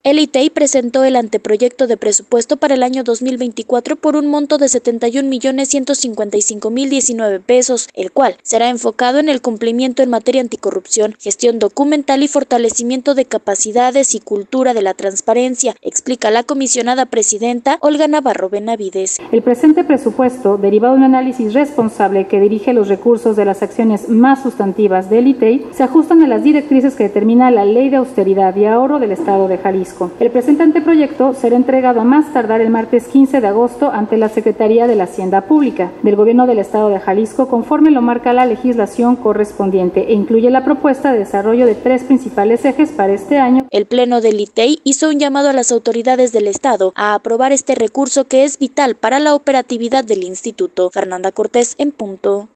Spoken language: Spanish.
El ITEI presentó el anteproyecto de presupuesto para el año 2024 por un monto de 71.155.019 pesos, el cual será enfocado en el cumplimiento en materia anticorrupción, gestión documental y fortalecimiento de capacidades y cultura de la transparencia, explica la comisionada presidenta Olga Navarro Benavides. El presente presupuesto, derivado de un análisis responsable que dirige los recursos de las acciones más sustantivas del ITEI, se ajustan a las directrices que determina la Ley de Austeridad y Ahorro del Estado de Jalisco. El presente anteproyecto será entregado a más tardar el martes 15 de agosto ante la Secretaría de la Hacienda Pública del Gobierno del Estado de Jalisco, conforme lo marca la legislación correspondiente, e incluye la propuesta de desarrollo de 3 principales ejes para este año. El Pleno del ITEI hizo un llamado a las autoridades del Estado a aprobar este recurso que es vital para la operatividad del instituto. Fernanda Cortés, en punto.